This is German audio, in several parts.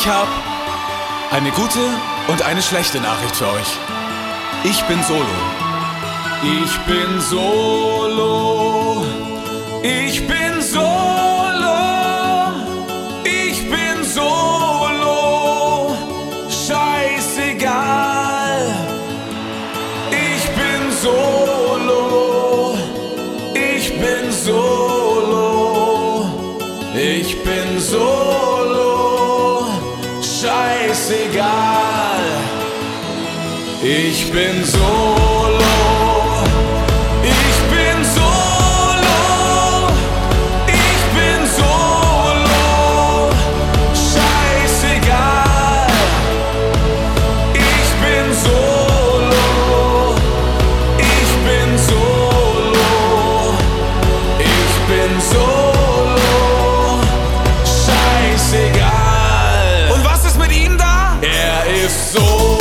Ich habe eine gute und eine schlechte Nachricht für euch. Ich bin solo. Ich bin solo. Ich bin solo. Ich bin solo. Scheißegal. Ich bin solo. Ich bin solo. Ich bin solo. Scheißegal. Ich bin solo. Ich bin solo. Ich bin solo. Scheißegal. Ich bin solo. Ich bin solo. Ich bin solo. Scheißegal. Und was ist mit ihm da? Er ist solo.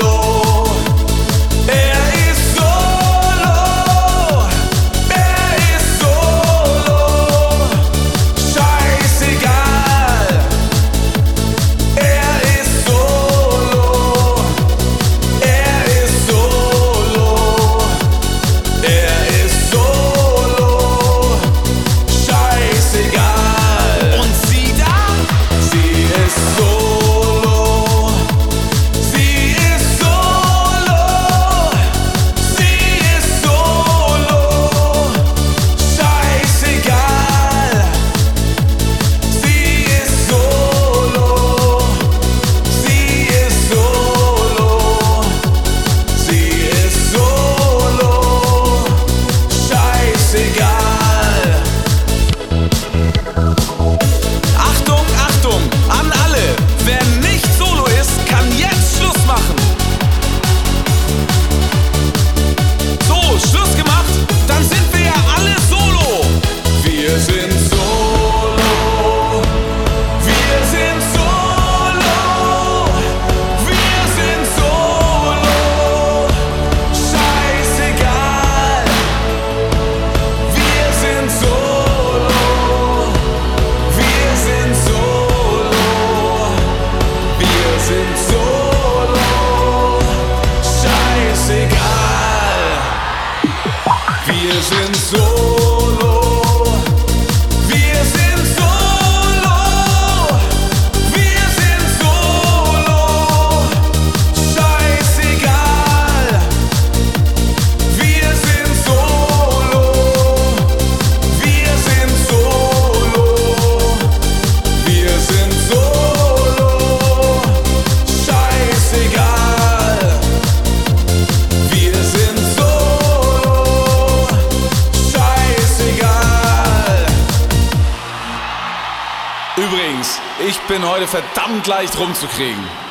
Wir sind solo. Wir sind solo. Wir sind solo. Scheißegal. Wir sind solo. Wir sind solo. Wir sind solo. Scheißegal. Wir sind solo. Übrigens, ich bin heute verdammt leicht rumzukriegen.